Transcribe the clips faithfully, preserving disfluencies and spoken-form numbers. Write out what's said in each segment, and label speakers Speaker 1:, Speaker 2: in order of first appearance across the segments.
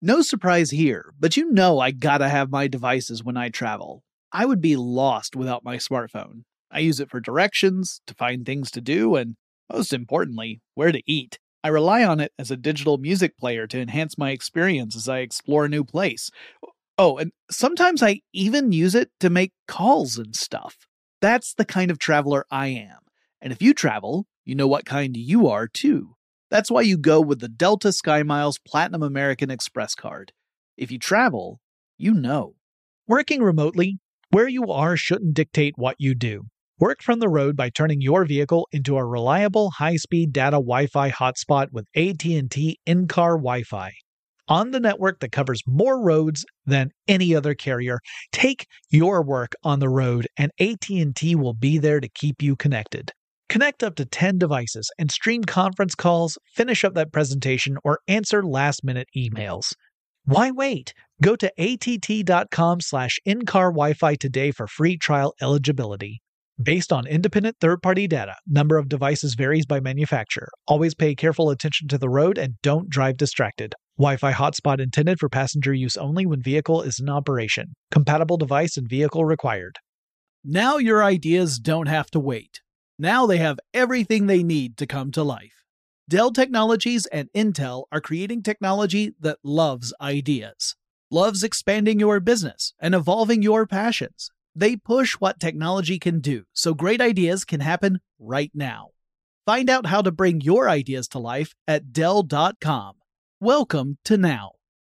Speaker 1: No surprise here, but you know I gotta have my devices when I travel. I would be lost without my smartphone. I use it for directions, to find things to do, and most importantly, where to eat. I rely on it as a digital music player to enhance my experience as I explore a new place. Oh, and sometimes I even use it to make calls and stuff. That's the kind of traveler I am. And if you travel, you know what kind you are too. That's why you go with the Delta SkyMiles Platinum American Express card. If you travel, you know.
Speaker 2: Working remotely, where you are shouldn't dictate what you do. Work from the road by turning your vehicle into a reliable high-speed data Wi-Fi hotspot with A T and T in-car Wi-Fi. On the network that covers more roads than any other carrier, take your work on the road and A T and T will be there to keep you connected. Connect up to ten devices and stream conference calls, finish up that presentation, or answer last-minute emails. Why wait? Go to att.com slash in-car Wi-Fi today for free trial eligibility. Based on independent third-party data, number of devices varies by manufacturer. Always pay careful attention to the road and don't drive distracted. Wi-Fi hotspot intended for passenger use only when vehicle is in operation. Compatible device and vehicle required.
Speaker 1: Now your ideas don't have to wait. Now they have everything they need to come to life. Dell Technologies and Intel are creating technology that loves ideas, loves expanding your business and evolving your passions. They push what technology can do, so great ideas can happen right now. Find out how to bring your ideas to life at Dell dot com. Welcome to now.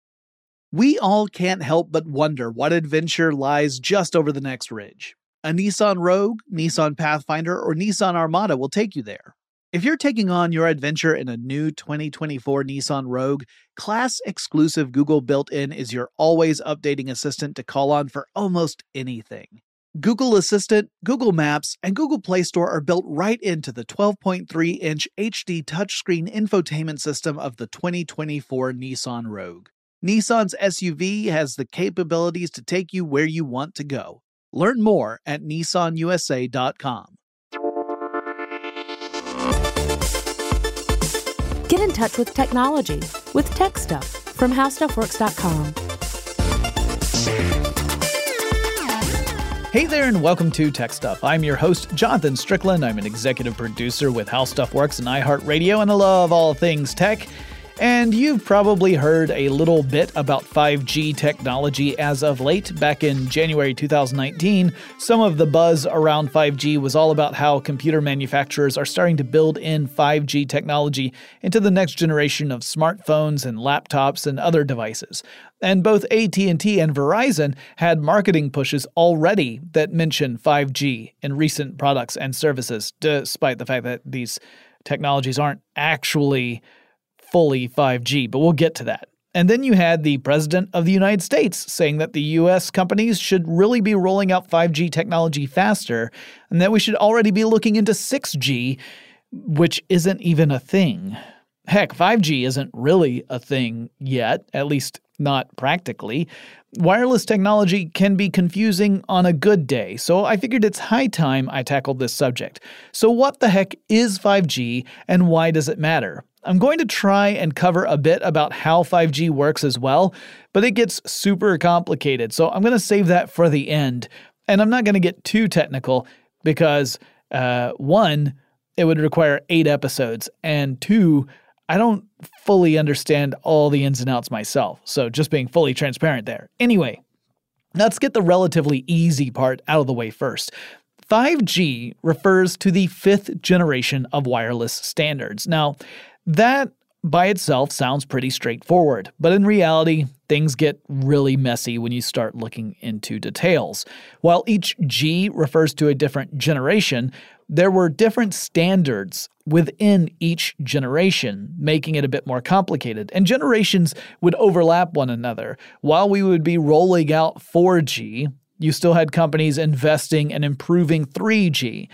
Speaker 1: We all can't help but wonder what adventure lies just over the next ridge. A Nissan Rogue, Nissan Pathfinder, or Nissan Armada will take you there. If you're taking on your adventure in a new twenty twenty-four Nissan Rogue, class-exclusive Google built-in is your always-updating assistant to call on for almost anything. Google Assistant, Google Maps, and Google Play Store are built right into the twelve point three inch H D touchscreen infotainment system of the twenty twenty-four Nissan Rogue. Nissan's S U V has the capabilities to take you where you want to go. Learn more at Nissan U S A dot com.
Speaker 3: Get in touch with technology with Tech Stuff from How Stuff Works dot com.
Speaker 1: Hey there and welcome to Tech Stuff. I'm your host, Jonathan Strickland. I'm an executive producer with How Stuff Works and iHeartRadio, and I love all things tech. And you've probably heard a little bit about five G technology as of late. Back in January two thousand nineteen, some of the buzz around five G was all about how computer manufacturers are starting to build in five G technology into the next generation of smartphones and laptops and other devices. And both A T and T and Verizon had marketing pushes already that mention five G in recent products and services, despite the fact that these technologies aren't actually fully five G, but we'll get to that. And then you had the President of the United States saying that the U S companies should really be rolling out five G technology faster, and that we should already be looking into six G, which isn't even a thing. Heck, five G isn't really a thing yet, at least not practically. Wireless technology can be confusing on a good day, so I figured it's high time I tackled this subject. So what the heck is five G, and why does it matter? I'm going to try and cover a bit about how five G works as well, but it gets super complicated, so I'm going to save that for the end. And I'm not going to get too technical because, uh, one, it would require eight episodes, and two, I don't fully understand all the ins and outs myself, so just being fully transparent there. Anyway, let's get the relatively easy part out of the way first. five G refers to the fifth generation of wireless standards. Now, that by itself sounds pretty straightforward, but in reality, things get really messy when you start looking into details. While each G refers to a different generation, there were different standards within each generation, making it a bit more complicated, and generations would overlap one another. While we would be rolling out four G, you still had companies investing and improving three G.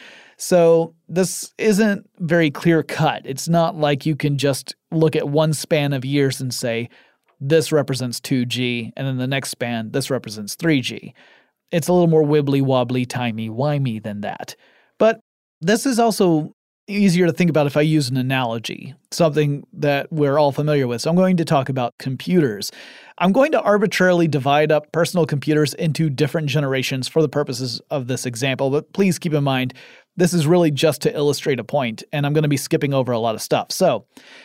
Speaker 1: So this isn't very clear-cut. It's not like you can just look at one span of years and say, this represents two G, and then the next span, this represents three G. It's a little more wibbly-wobbly, timey-wimey than that. But this is also easier to think about if I use an analogy, something that we're all familiar with. So I'm going to talk about computers. I'm going to arbitrarily divide up personal computers into different generations for the purposes of this example, but please keep in mind, this is really just to illustrate a point, and I'm going to be skipping over a lot of stuff. So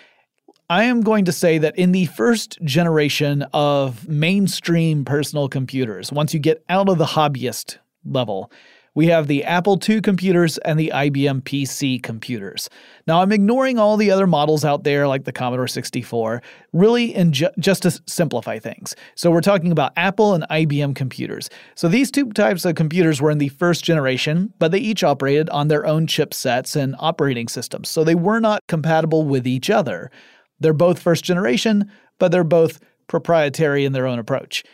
Speaker 1: I am going to say that in the first generation of mainstream personal computers, once you get out of the hobbyist level, we have the Apple two computers and the I B M P C computers. Now, I'm ignoring all the other models out there like the Commodore sixty-four, really in ju- just to simplify things. So we're talking about Apple and I B M computers. So these two types of computers were in the first generation, but they each operated on their own chipsets and operating systems. So they were not compatible with each other. They're both first generation, but they're both proprietary in their own approach.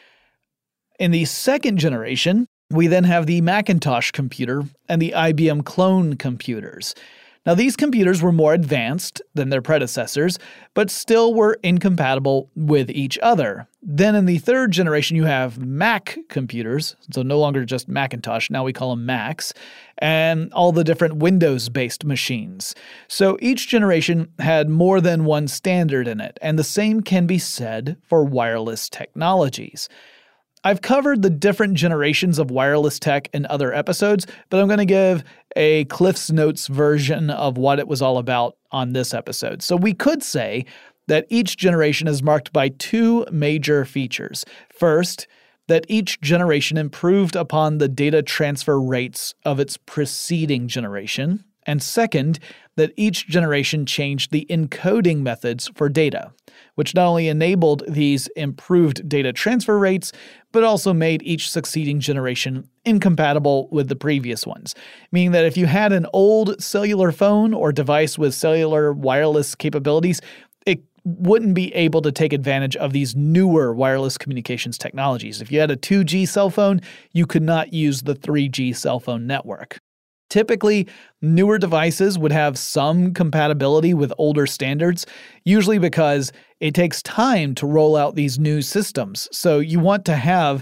Speaker 1: In the second generation, we then have the Macintosh computer and the I B M clone computers. Now, these computers were more advanced than their predecessors, but still were incompatible with each other. Then in the third generation, you have Mac computers, so no longer just Macintosh, now we call them Macs, and all the different Windows-based machines. So each generation had more than one standard in it, and the same can be said for wireless technologies. I've covered the different generations of wireless tech in other episodes, but I'm going to give a Cliff's Notes version of what it was all about on this episode. So we could say that each generation is marked by two major features. First, that each generation improved upon the data transfer rates of its preceding generation. And second, that each generation changed the encoding methods for data, which not only enabled these improved data transfer rates, but also made each succeeding generation incompatible with the previous ones. Meaning that if you had an old cellular phone or device with cellular wireless capabilities, it wouldn't be able to take advantage of these newer wireless communications technologies. If you had a two G cell phone, you could not use the three G cell phone network. Typically, newer devices would have some compatibility with older standards, usually because it takes time to roll out these new systems. So you want to have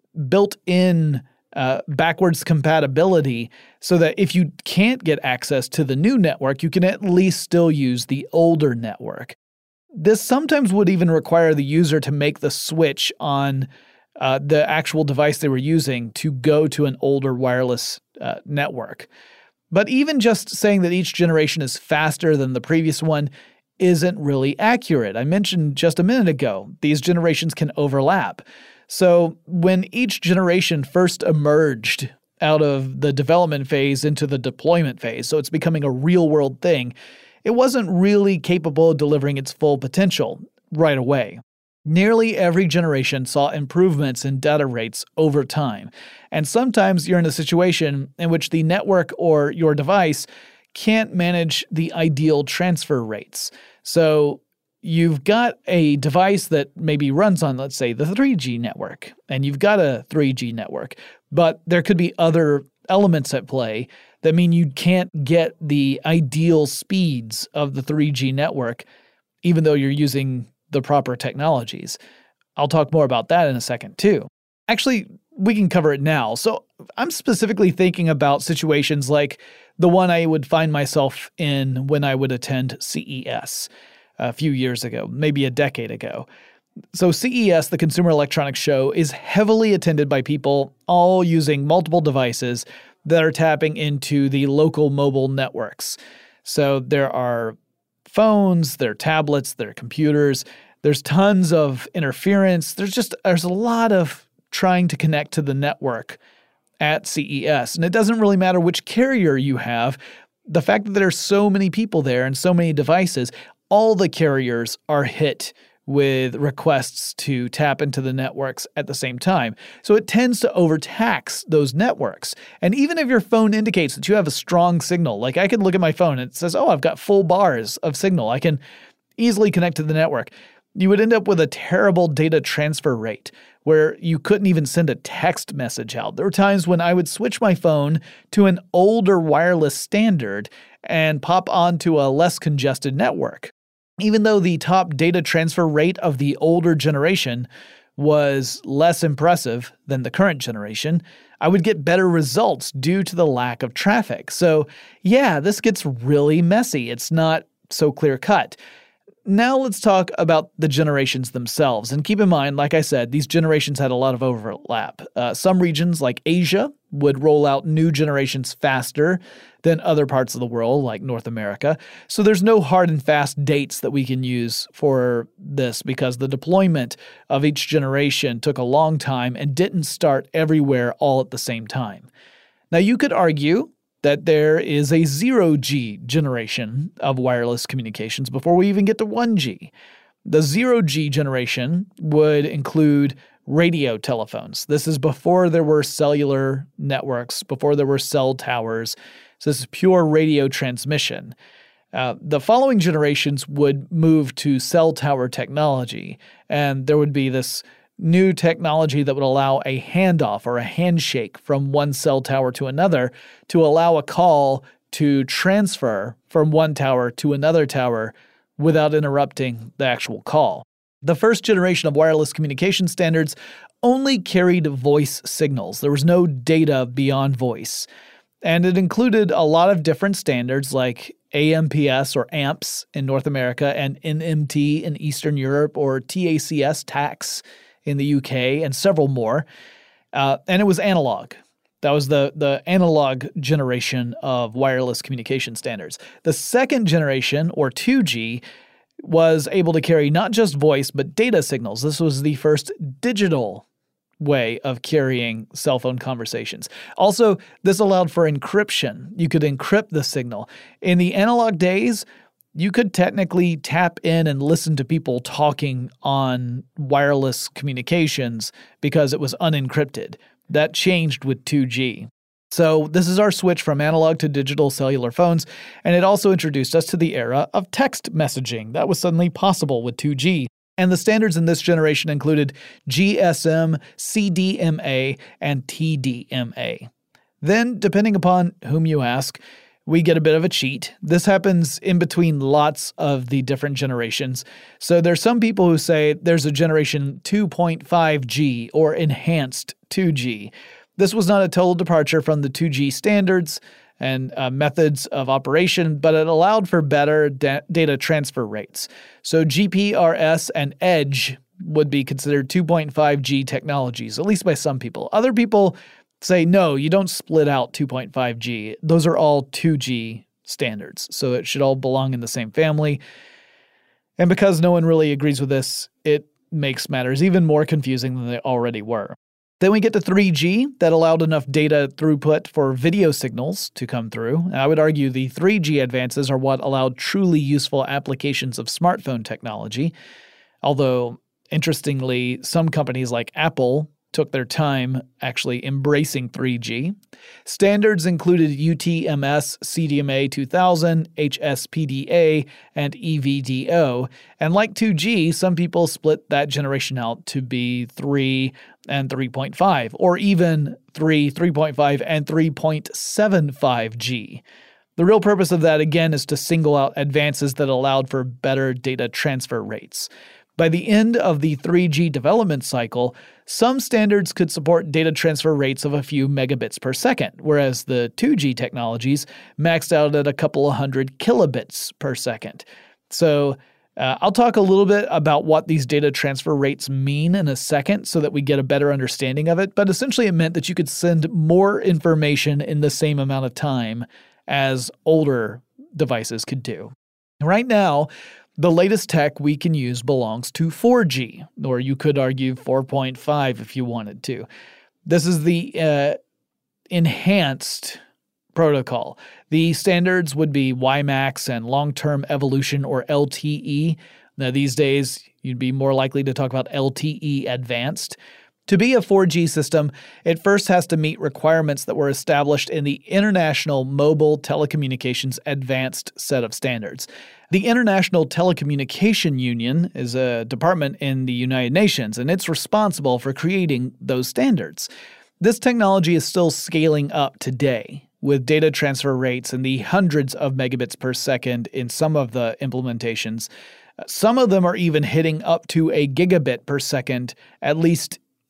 Speaker 1: built-in uh, backwards compatibility so that if you can't get access to the new network, you can at least still use the older network. This sometimes would even require the user to make the switch on Uh, the actual device they were using to go to an older wireless uh, network. But even just saying that each generation is faster than the previous one isn't really accurate. I mentioned just a minute ago, these generations can overlap. So when each generation first emerged out of the development phase into the deployment phase, so it's becoming a real-world thing, it wasn't really capable of delivering its full potential right away. Nearly every generation saw improvements in data rates over time, and sometimes you're in a situation in which the network or your device can't manage the ideal transfer rates. So you've got a device that maybe runs on, let's say, the three G network, and you've got a three G network, but there could be other elements at play that mean you can't get the ideal speeds of the three G network, even though you're using the proper technologies. I'll talk more about that in a second too. Actually, we can cover it now. So I'm specifically thinking about situations like the one I would find myself in when I would attend C E S a few years ago, maybe a decade ago. So C E S, the Consumer Electronics Show, is heavily attended by people all using multiple devices that are tapping into the local mobile networks. So there are phones, there are tablets, there are computers. There's tons of interference. There's just, there's a lot of trying to connect to the network at C E S. And it doesn't really matter which carrier you have. The fact that there's so many people there and so many devices, all the carriers are hit with requests to tap into the networks at the same time. So it tends to overtax those networks. And even if your phone indicates that you have a strong signal, like I can look at my phone and it says, oh, I've got full bars of signal, I can easily connect to the network, you would end up with a terrible data transfer rate where you couldn't even send a text message out. There were times when I would switch my phone to an older wireless standard and pop onto a less congested network. Even though the top data transfer rate of the older generation was less impressive than the current generation, I would get better results due to the lack of traffic. So yeah, this gets really messy. It's not so clear-cut. Now let's talk about the generations themselves. And keep in mind, like I said, these generations had a lot of overlap. Uh, some regions, like Asia, would roll out new generations faster than other parts of the world, like North America. So there's no hard and fast dates that we can use for this because the deployment of each generation took a long time and didn't start everywhere all at the same time. Now you could argue that there is a zero G generation of wireless communications before we even get to one G. The zero G generation would include radio telephones. This is before there were cellular networks, before there were cell towers. So this is pure radio transmission. Uh, the following generations would move to cell tower technology, and there would be this new technology that would allow a handoff or a handshake from one cell tower to another to allow a call to transfer from one tower to another tower without interrupting the actual call. The first generation of wireless communication standards only carried voice signals. There was no data beyond voice. And it included a lot of different standards like A M P S or A M P S in North America and N M T in Eastern Europe or T A C S T A X in the U K and several more. Uh, and it was analog. That was the, the analog generation of wireless communication standards. The second generation, or two G, was able to carry not just voice, but data signals. This was the first digital way of carrying cell phone conversations. Also, this allowed for encryption. You could encrypt the signal. In the analog days, you could technically tap in and listen to people talking on wireless communications because it was unencrypted. That changed with two G. So this is our switch from analog to digital cellular phones, and it also introduced us to the era of text messaging. That was suddenly possible with two G. And the standards in this generation included G S M, C D M A, and T D M A. Then, depending upon whom you ask, we get a bit of a cheat. This happens in between lots of the different generations. So there's some people who say there's a generation two point five G or enhanced two G. This was not a total departure from the two G standards and uh, methods of operation, but it allowed for better da- data transfer rates. So G P R S and EDGE would be considered two point five G technologies, at least by some people. Other people say, no, you don't split out two point five G. Those are all two G standards, so it should all belong in the same family. And because no one really agrees with this, it makes matters even more confusing than they already were. Then we get to three G that allowed enough data throughput for video signals to come through. I would argue the three G advances are what allowed truly useful applications of smartphone technology. Although, interestingly, some companies like Apple took their time actually embracing three G. Standards included U T M S, C D M A two thousand, H S P D A, and E V D O. And like two G, some people split that generation out to be three and three point five, or even three, three point five, and three point seven five G. The real purpose of that, again, is to single out advances that allowed for better data transfer rates. By the end of the three G development cycle, some standards could support data transfer rates of a few megabits per second, whereas the two G technologies maxed out at a couple of hundred kilobits per second. So uh, I'll talk a little bit about what these data transfer rates mean in a second so that we get a better understanding of it, but essentially it meant that you could send more information in the same amount of time as older devices could do. Right now, the latest tech we can use belongs to four G, or you could argue four point five if you wanted to. This is the uh, enhanced protocol. The standards would be WiMAX and long-term evolution, or L T E. Now, these days, you'd be more likely to talk about L T E advanced. To be a four G system, it first has to meet requirements that were established in the International Mobile Telecommunications Advanced Set of Standards. The International Telecommunication Union is a department in the United Nations, and it's responsible for creating those standards. This technology is still scaling up today, with data transfer rates in the hundreds of megabits per second in some of the implementations. Some of them are even hitting up to a gigabit per second, at least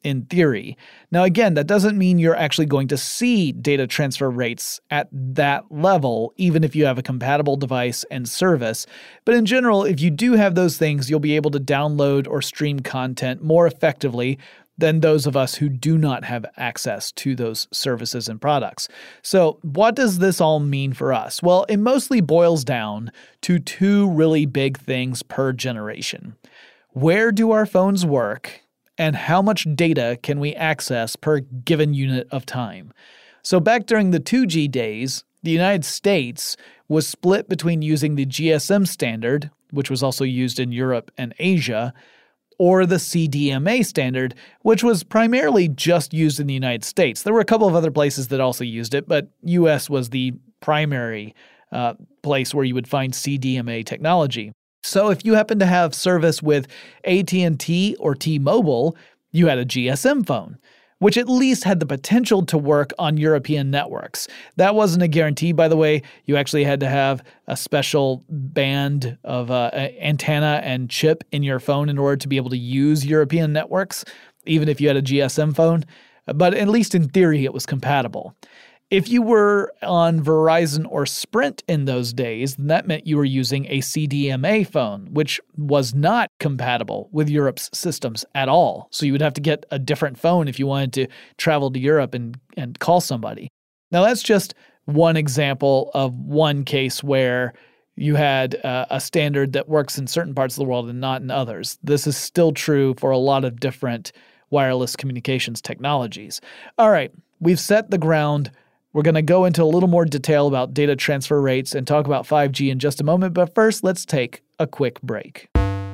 Speaker 1: in theory. Now, again, that doesn't mean you're actually going to see data transfer rates at that level, even if you have a compatible device and service. But in general, if you do have those things, you'll be able to download or stream content more effectively than those of us who do not have access to those services and products. So what does this all mean for us? Well, it mostly boils down to two really big things per generation. Where do our phones work? And how much data can we access per given unit of time? So back during the two G days, the United States was split between using the G S M standard, which was also used in Europe and Asia, or the C D M A standard, which was primarily just used in the United States. There were a couple of other places that also used it, but U S was the primary uh, place where you would find C D M A technology. So if you happen to have service with A T and T or T-Mobile, you had a G S M phone, which at least had the potential to work on European networks. That wasn't a guarantee, by the way. You actually had to have a special band of uh, antenna and chip in your phone in order to be able to use European networks, even if you had a G S M phone. But at least in theory, it was compatible. If you were on Verizon or Sprint in those days, then that meant you were using a C D M A phone, which was not compatible with Europe's systems at all. So you would have to get a different phone if you wanted to travel to Europe and, and call somebody. Now, that's just one example of one case where you had uh, a standard that works in certain parts of the world and not in others. This is still true for a lot of different wireless communications technologies. All right, we've set the ground. We're going to go into a little more detail about data transfer rates and talk about five G in just a moment, but first, let's take a quick break.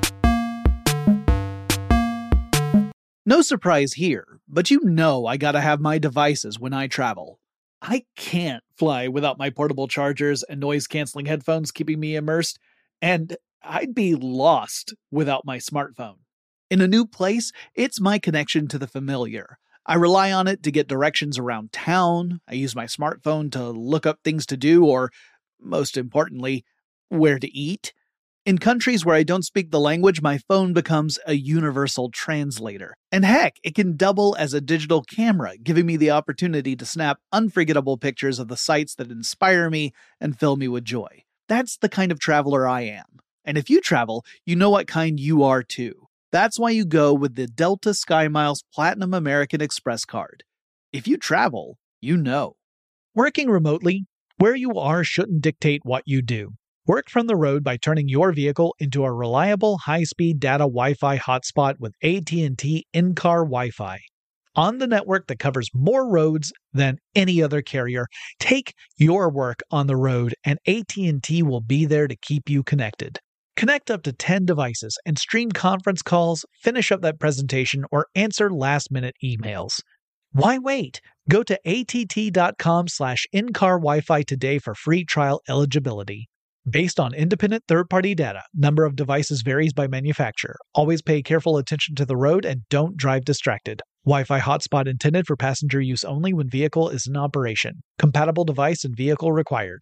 Speaker 2: No surprise here, but you know I gotta have my devices when I travel. I can't fly without my portable chargers and noise-canceling headphones keeping me immersed, and I'd be lost without my smartphone. In a new place, it's my connection to the familiar. I rely on it to get directions around town. I use my smartphone to look up things to do or, most importantly, where to eat. In countries where I don't speak the language, my phone becomes a universal translator. And heck, it can double as a digital camera, giving me the opportunity to snap unforgettable pictures of the sights that inspire me and fill me with joy. That's the kind of traveler I am. And if you travel, you know what kind you are too. That's why you go with the Delta SkyMiles Platinum American Express card. If you travel, you know.
Speaker 1: Working remotely, where you are shouldn't dictate what you do. Work from the road by turning your vehicle into a reliable high-speed data Wi-Fi hotspot with A T and T in-car Wi-Fi. On the network that covers more roads than any other carrier, take your work on the road and A T and T will be there to keep you connected. Connect up to ten devices and stream conference calls, finish up that presentation, or answer last-minute emails. Why wait? Go to att.com slash in-car Wi-Fi today for free trial eligibility. Based on independent third-party data, number of devices varies by manufacturer. Always pay careful attention to the road and don't drive distracted. Wi-Fi hotspot intended for passenger use only when vehicle is in operation. Compatible device and vehicle required.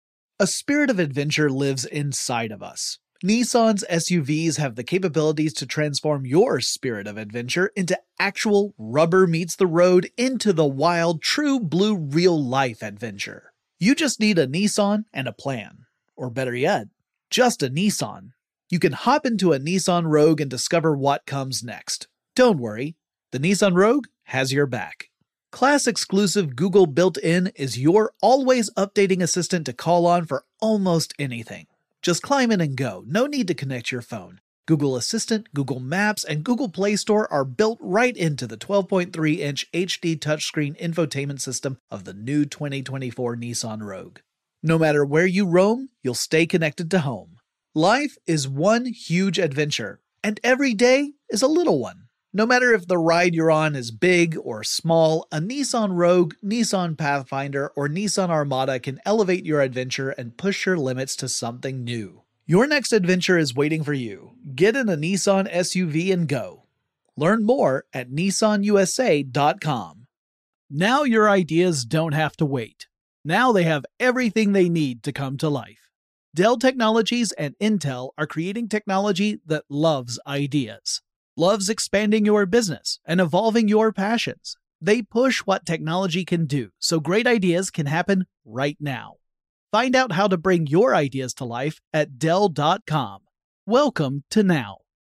Speaker 2: A spirit of adventure lives inside of us. Nissan's S U Vs have the capabilities to transform your spirit of adventure into actual rubber meets the road into the wild, true blue real-life adventure. You just need a Nissan and a plan. Or better yet, just a Nissan. You can hop into a Nissan Rogue and discover what comes next. Don't worry, the Nissan Rogue has your back. Class-exclusive Google built-in is your always updating assistant to call on for almost anything. Just climb in and go. No need to connect your phone. Google Assistant, Google Maps, and Google Play Store are built right into the twelve point three inch H D touchscreen infotainment system of the new twenty twenty-four Nissan Rogue. No matter where you roam, you'll stay connected to home. Life is one huge adventure, and every day is a little one. No matter if the ride you're on is big or small, a Nissan Rogue, Nissan Pathfinder, or Nissan Armada can elevate your adventure and push your limits to something new. Your next adventure is waiting for you. Get in a Nissan S U V and go. Learn more at nissan u s a dot com. Now your ideas don't have to wait. Now they have everything they need to come to life. Dell Technologies and Intel are creating technology that loves ideas.
Speaker 1: loves expanding your business and evolving your passions. They push what technology can do, so great ideas can happen right now. Find out how to bring your ideas to life at Dell dot com. Welcome to Now.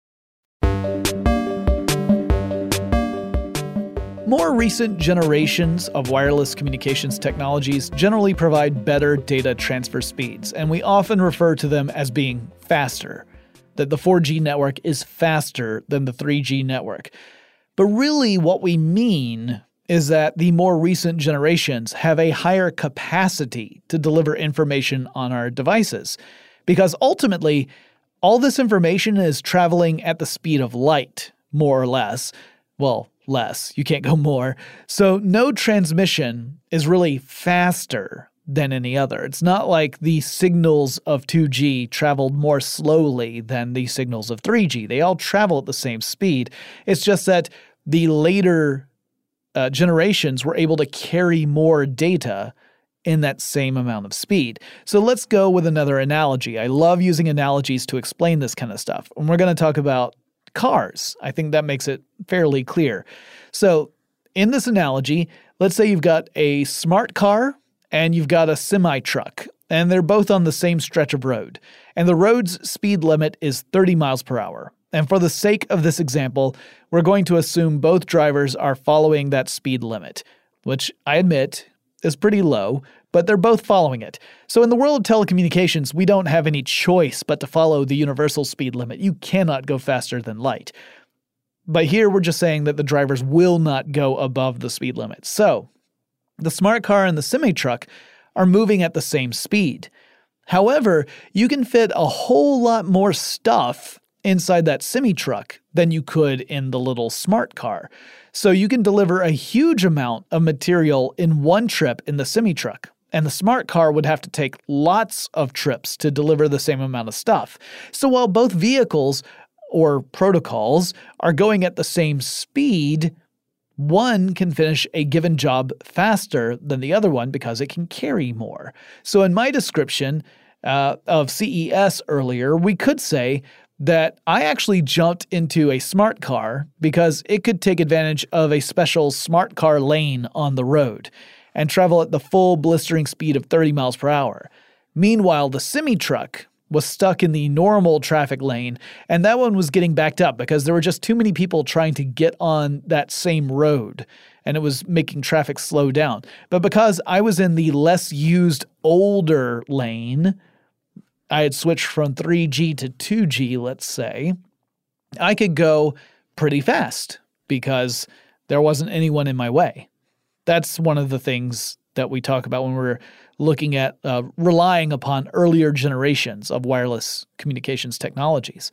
Speaker 1: More recent generations of wireless communications technologies generally provide better data transfer speeds, and we often refer to them as being faster. That the four G network is faster than the three G network. But really what we mean is that the more recent generations have a higher capacity to deliver information on our devices. Because ultimately, all this information is traveling at the speed of light, more or less. Well, less. You can't go more. So no transmission is really faster than any other. It's not like the signals of two G traveled more slowly than the signals of three G. They all travel at the same speed. It's just that the later uh, generations were able to carry more data in that same amount of speed. So let's go with another analogy. I love using analogies to explain this kind of stuff. And we're going to talk about cars. I think that makes it fairly clear. So in this analogy, let's say you've got a smart car and you've got a semi-truck, and they're both on the same stretch of road. And the road's speed limit is thirty miles per hour. And for the sake of this example, we're going to assume both drivers are following that speed limit, which I admit is pretty low, but they're both following it. So in the world of telecommunications, we don't have any choice but to follow the universal speed limit. You cannot go faster than light. But here we're just saying that the drivers will not go above the speed limit. So the smart car and the semi-truck are moving at the same speed. However, you can fit a whole lot more stuff inside that semi-truck than you could in the little smart car. So you can deliver a huge amount of material in one trip in the semi-truck, and the smart car would have to take lots of trips to deliver the same amount of stuff. So while both vehicles or protocols are going at the same speed, one can finish a given job faster than the other one because it can carry more. So in my description uh, of C E S earlier, we could say that I actually jumped into a smart car because it could take advantage of a special smart car lane on the road and travel at the full blistering speed of thirty miles per hour. Meanwhile, the semi-truck was stuck in the normal traffic lane, and that one was getting backed up because there were just too many people trying to get on that same road, and it was making traffic slow down. But because I was in the less used older lane, I had switched from three G to two G, let's say, I could go pretty fast because there wasn't anyone in my way. That's one of the things that we talk about when we're looking at uh, relying upon earlier generations of wireless communications technologies.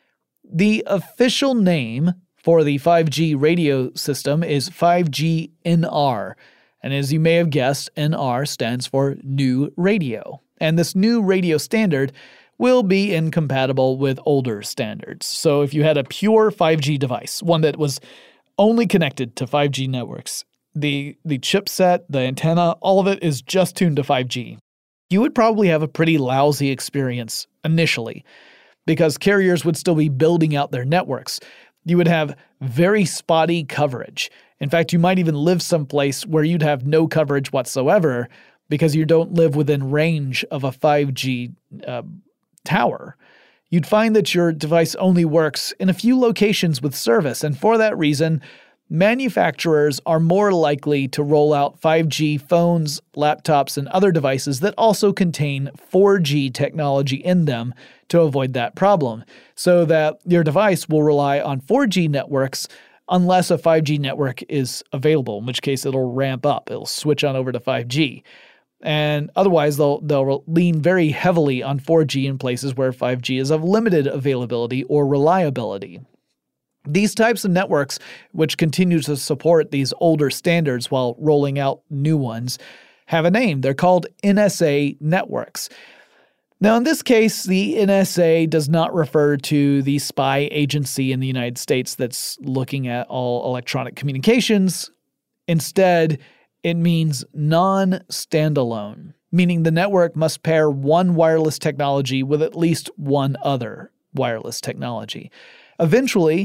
Speaker 1: The official name for the five G radio system is five G N R, and as you may have guessed, N R stands for New Radio. And this new radio standard will be incompatible with older standards. So if you had a pure five G device, one that was only connected to five G networks, the the chipset, the antenna, all of it is just tuned to five G, you would probably have a pretty lousy experience initially because carriers would still be building out their networks. You would have very spotty coverage. In fact, you might even live someplace where you'd have no coverage whatsoever because you don't live within range of a five G uh, tower. You'd find that your device only works in a few locations with service, and for that reason, manufacturers are more likely to roll out five G phones, laptops, and other devices that also contain four G technology in them to avoid that problem, so that your device will rely on four G networks unless a five G network is available, in which case it'll ramp up. It'll switch on over to five G. And otherwise, they'll they'll lean very heavily on four G in places where five G is of limited availability or reliability. These types of networks, which continue to support these older standards while rolling out new ones, have a name. They're called N S A networks. Now, in this case, the N S A does not refer to the spy agency in the United States that's looking at all electronic communications. Instead, it means non-standalone, meaning the network must pair one wireless technology with at least one other wireless technology. Eventually,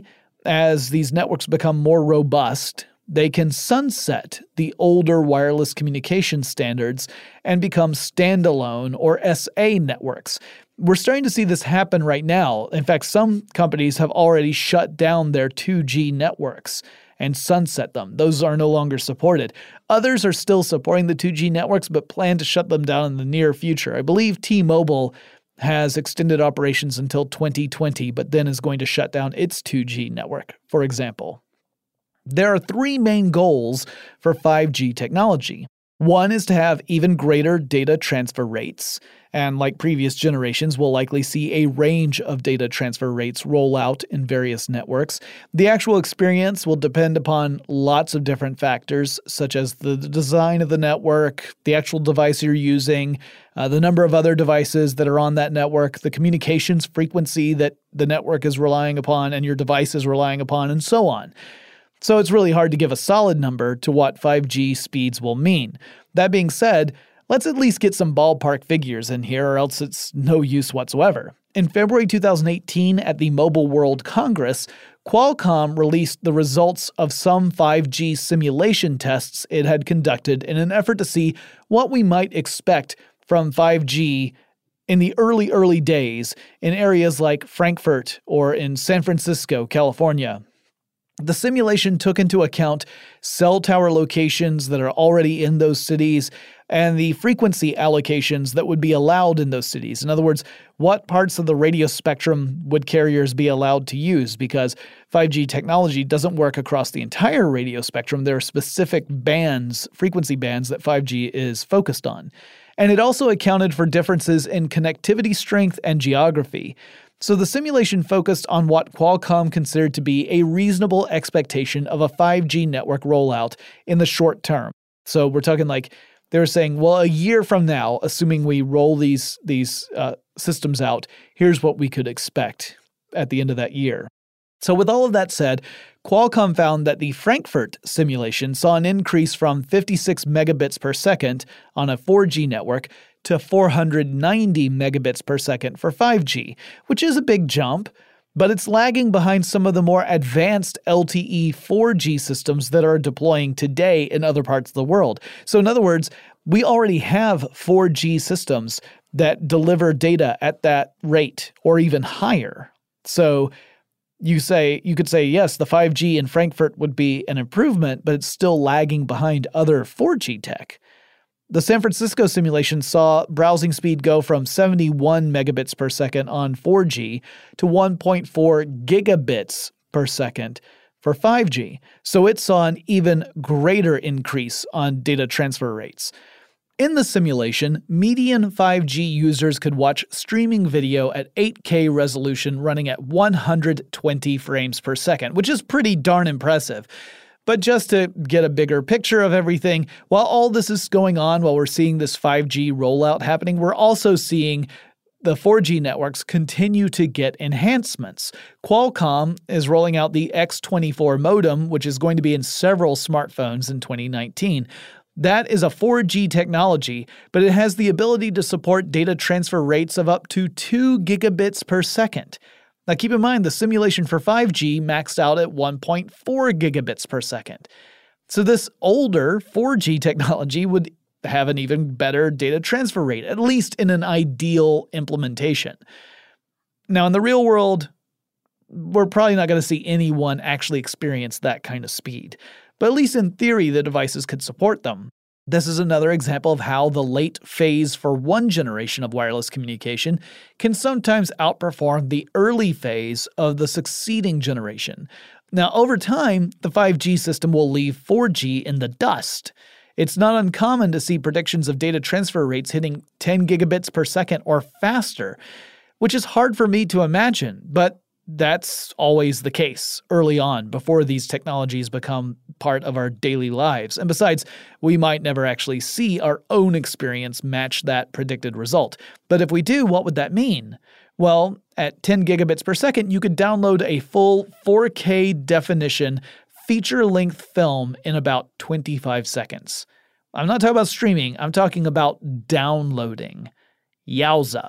Speaker 1: as these networks become more robust, they can sunset the older wireless communication standards and become standalone or S A networks. We're starting to see this happen right now. In fact, some companies have already shut down their two G networks and sunset them. Those are no longer supported. Others are still supporting the two G networks but plan to shut them down in the near future. I believe T-Mobile has extended operations until twenty twenty, but then is going to shut down its two G network, for example. There are three main goals for five G technology. One is to have even greater data transfer rates, and like previous generations, we'll likely see a range of data transfer rates roll out in various networks. The actual experience will depend upon lots of different factors, such as the design of the network, the actual device you're using, uh, the number of other devices that are on that network, the communications frequency that the network is relying upon and your device is relying upon, and so on. So it's really hard to give a solid number to what five G speeds will mean. That being said, let's at least get some ballpark figures in here, or else it's no use whatsoever. In February two thousand eighteen, at the Mobile World Congress, Qualcomm released the results of some five G simulation tests it had conducted in an effort to see what we might expect from five G in the early, early days in areas like Frankfurt or in San Francisco, California. The simulation took into account cell tower locations that are already in those cities and the frequency allocations that would be allowed in those cities. In other words, what parts of the radio spectrum would carriers be allowed to use? Because five G technology doesn't work across the entire radio spectrum. There are specific bands, frequency bands, that five G is focused on. And it also accounted for differences in connectivity strength and geography. So the simulation focused on what Qualcomm considered to be a reasonable expectation of a five G network rollout in the short term. So we're talking like they were saying, well, a year from now, assuming we roll these, these uh, systems out, here's what we could expect at the end of that year. So with all of that said, Qualcomm found that the Frankfurt simulation saw an increase from fifty-six megabits per second on a four G network to four hundred ninety megabits per second for five G, which is a big jump, but it's lagging behind some of the more advanced L T E four G systems that are deploying today in other parts of the world. So in other words, we already have four G systems that deliver data at that rate or even higher. So you say you could say, yes, the five G in Frankfurt would be an improvement, but it's still lagging behind other four G tech. The San Francisco simulation saw browsing speed go from seventy-one megabits per second on four G to one point four gigabits per second for five G, so it saw an even greater increase on data transfer rates. In the simulation, median five G users could watch streaming video at eight K resolution running at one hundred twenty frames per second, which is pretty darn impressive. But just to get a bigger picture of everything, while all this is going on, while we're seeing this five G rollout happening, we're also seeing the four G networks continue to get enhancements. Qualcomm is rolling out the X twenty-four modem, which is going to be in several smartphones in twenty nineteen. That is a four G technology, but it has the ability to support data transfer rates of up to two gigabits per second. Now keep in mind, the simulation for five G maxed out at one point four gigabits per second. So this older four G technology would have an even better data transfer rate, at least in an ideal implementation. Now in the real world, we're probably not going to see anyone actually experience that kind of speed. But at least in theory, the devices could support them. This is another example of how the late phase for one generation of wireless communication can sometimes outperform the early phase of the succeeding generation. Now, over time, the five G system will leave four G in the dust. It's not uncommon to see predictions of data transfer rates hitting ten gigabits per second or faster, which is hard for me to imagine, but that's always the case early on before these technologies become part of our daily lives. And besides, we might never actually see our own experience match that predicted result. But if we do, what would that mean? Well, at ten gigabits per second, you could download a full four K definition feature-length film in about twenty-five seconds. I'm not talking about streaming, I'm talking about downloading. Yowza.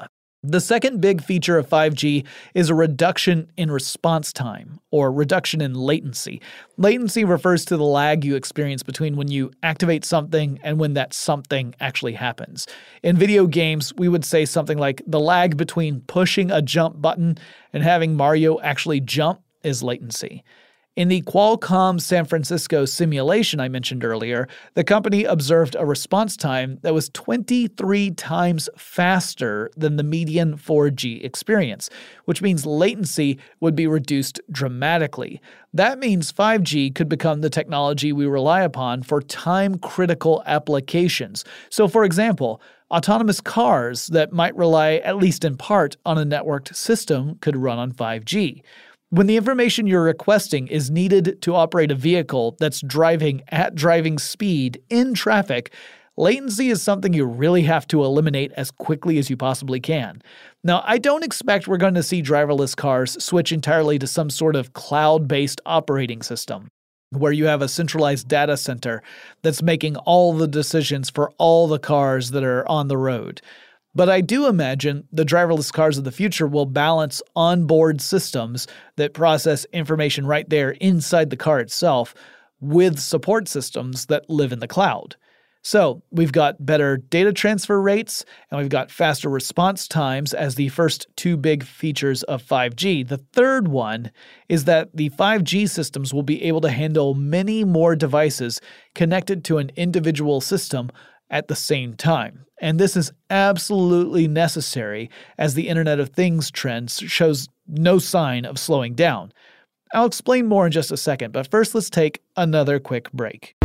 Speaker 1: The second big feature of five G is a reduction in response time, or reduction in latency. Latency refers to the lag you experience between when you activate something and when that something actually happens. In video games, we would say something like the lag between pushing a jump button and having Mario actually jump is latency. In the Qualcomm San Francisco simulation I mentioned earlier, the company observed a response time that was twenty-three times faster than the median four G experience, which means latency would be reduced dramatically. That means five G could become the technology we rely upon for time-critical applications. So, for example, autonomous cars that might rely, at least in part, on a networked system could run on five G. When the information you're requesting is needed to operate a vehicle that's driving at driving speed in traffic, latency is something you really have to eliminate as quickly as you possibly can. Now, I don't expect we're going to see driverless cars switch entirely to some sort of cloud-based operating system, where you have a centralized data center that's making all the decisions for all the cars that are on the road. But I do imagine the driverless cars of the future will balance onboard systems that process information right there inside the car itself with support systems that live in the cloud. So we've got better data transfer rates and we've got faster response times as the first two big features of five G. The third one is that the five G systems will be able to handle many more devices connected to an individual system at the same time. And this is absolutely necessary as the Internet of Things trend shows no sign of slowing down. I'll explain more in just a second, but first let's take another quick break.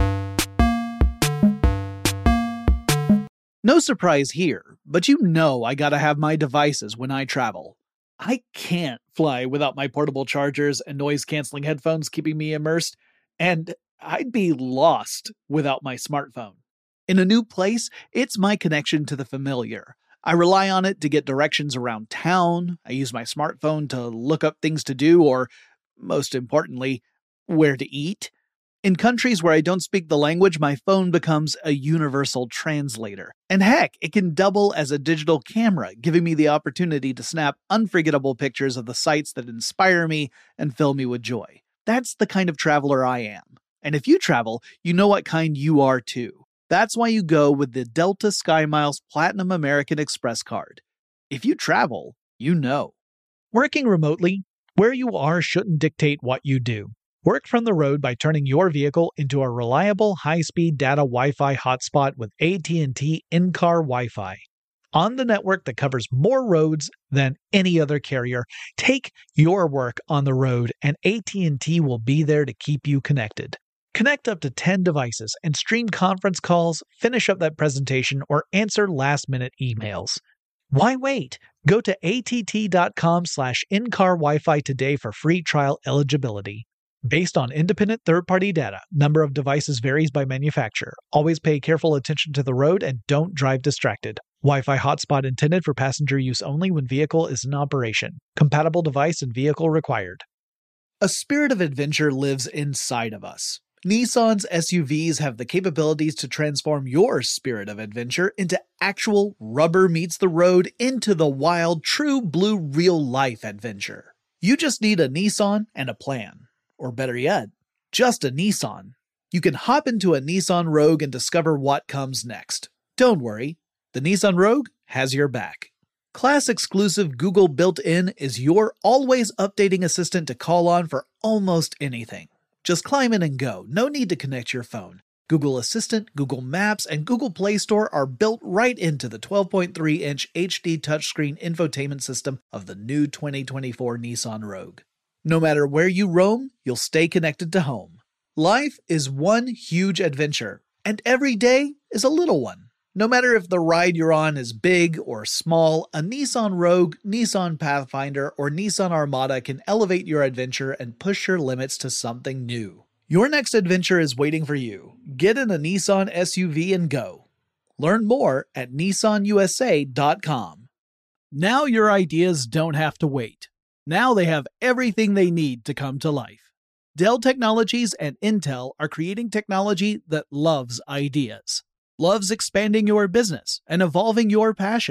Speaker 1: No surprise here, but you know I gotta have my devices when I travel. I can't fly without my portable chargers and noise-canceling headphones keeping me immersed, and I'd be lost without my smartphone. In a new place, it's my connection to the familiar. I rely on it to get directions around town, I use my smartphone to look up things to do, or, most importantly, where to eat. In countries where I don't speak the language, my phone becomes a universal translator. And heck, it can double as a digital camera, giving me the opportunity to snap unforgettable pictures of the sights that inspire me and fill me with joy. That's the kind of traveler I am. And if you travel, you know what kind you are too. That's why you go with the Delta SkyMiles Platinum American Express card. If you travel, you know.
Speaker 2: Working remotely, where you are shouldn't dictate what you do. Work from the road by turning your vehicle into a reliable high-speed data Wi-Fi hotspot with A T and T in-car Wi-Fi. On the network that covers more roads than any other carrier, take your work on the road and A T and T will be there to keep you connected. Connect up to ten devices and stream conference calls, finish up that presentation, or answer last-minute emails. Why wait? Go to att.com slash in-car Wi-Fi today for free trial eligibility. Based on independent third-party data, number of devices varies by manufacturer. Always pay careful attention to the road and don't drive distracted. Wi-Fi hotspot intended for passenger use only when vehicle is in operation. Compatible device and vehicle required.
Speaker 1: A spirit of adventure lives inside of us. Nissan's S U Vs have the capabilities to transform your spirit of adventure into actual rubber meets the road into the wild, true blue real-life adventure. You just need a Nissan and a plan. Or better yet, just a Nissan. You can hop into a Nissan Rogue and discover what comes next. Don't worry, the Nissan Rogue has your back. Class-exclusive Google built-in is your always-updating assistant to call on for almost anything. Just climb in and go, no need to connect your phone. Google Assistant, Google Maps, and Google Play Store are built right into the twelve point three inch H D touchscreen infotainment system of the new twenty twenty-four Nissan Rogue. No matter where you roam, you'll stay connected to home. Life is one huge adventure, and every day is a little one. No matter if the ride you're on is big or small, a Nissan Rogue, Nissan Pathfinder, or Nissan Armada can elevate your adventure and push your limits to something new. Your next adventure is waiting for you. Get in a Nissan S U V and go. Learn more at nissan u s a dot com. Now your ideas don't have to wait. Now they have everything they need to come to life. Dell Technologies and Intel are creating technology that loves ideas. Loves expanding your business and evolving your passions.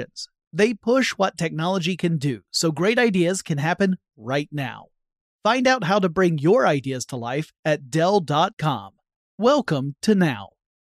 Speaker 1: They push what technology can do, so great ideas can happen right now. Find out how to bring your ideas to life at Dell dot com. Welcome to Now.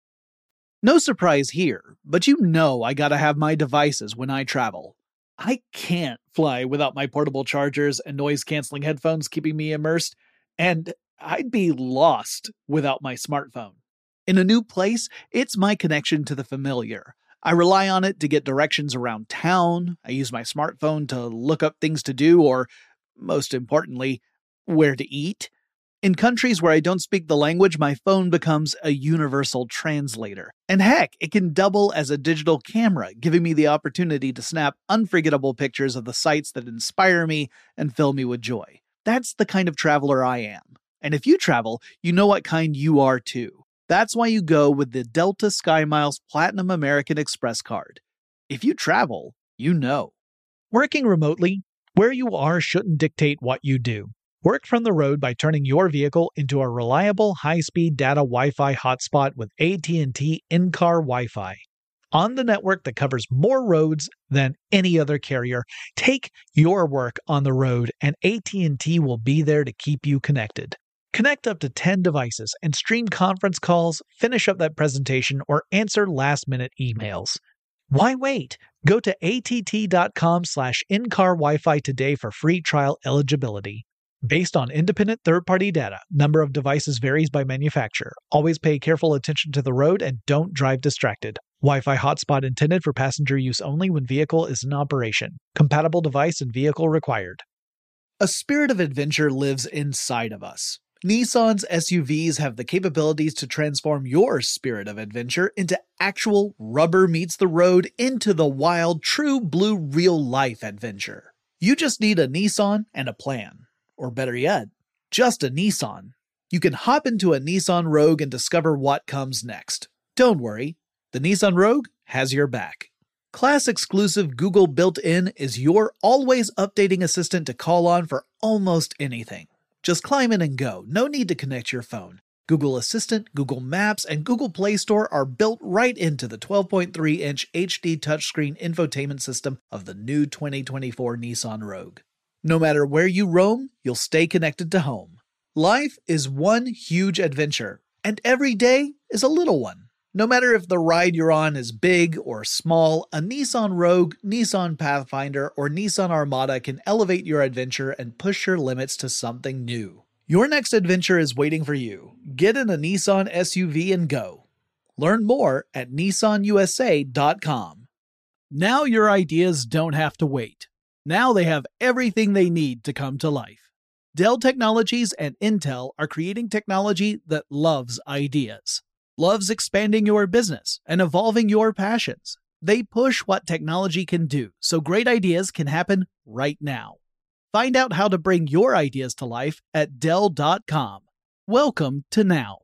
Speaker 1: No surprise here, but you know I gotta have my devices when I travel. I can't fly without my portable chargers and noise-canceling headphones keeping me immersed, and I'd be lost without my smartphone. In a new place, it's my connection to the familiar. I rely on it to get directions around town. I use my smartphone to look up things to do or, most importantly, where to eat. In countries where I don't speak the language, my phone becomes a universal translator. And heck, it can double as a digital camera, giving me the opportunity to snap unforgettable pictures of the sights that inspire me and fill me with joy. That's the kind of traveler I am. And if you travel, you know what kind you are too. That's why you go with the Delta SkyMiles Platinum American Express card. If you travel, you know.
Speaker 2: Working remotely, where you are shouldn't dictate what you do. Work from the road by turning your vehicle into a reliable high-speed data Wi-Fi hotspot with A T and T in-car Wi-Fi. On the network that covers more roads than any other carrier, take your work on the road and A T and T will be there to keep you connected. Connect up to ten devices and stream conference calls, finish up that presentation, or answer last-minute emails. Why wait? Go to att.com slash in-car Wi-Fi today for free trial eligibility. Based on independent third-party data, number of devices varies by manufacturer. Always pay careful attention to the road and don't drive distracted. Wi-Fi hotspot intended for passenger use only when vehicle is in operation. Compatible device and vehicle required.
Speaker 1: A spirit of adventure lives inside of us. Nissan's S U Vs have the capabilities to transform your spirit of adventure into actual rubber meets the road into the wild, true blue real-life adventure. You just need a Nissan and a plan. Or better yet, just a Nissan. You can hop into a Nissan Rogue and discover what comes next. Don't worry, the Nissan Rogue has your back. Class-exclusive Google built-in is your always updating assistant to call on for almost anything. Just climb in and go. No need to connect your phone. Google Assistant, Google Maps, and Google Play Store are built right into the twelve point three inch H D touchscreen infotainment system of the new twenty twenty-four Nissan Rogue. No matter where you roam, you'll stay connected to home. Life is one huge adventure, and every day is a little one. No matter if the ride you're on is big or small, a Nissan Rogue, Nissan Pathfinder, or Nissan Armada can elevate your adventure and push your limits to something new. Your next adventure is waiting for you. Get in a Nissan S U V and go. Learn more at Nissan U S A dot com. Now your ideas don't have to wait. Now they have everything they need to come to life. Dell Technologies and Intel are creating technology that loves ideas. Loves expanding your business and evolving your passions. They push what technology can do, so great ideas can happen right now. Find out how to bring your ideas to life at Dell dot com. Welcome to Now.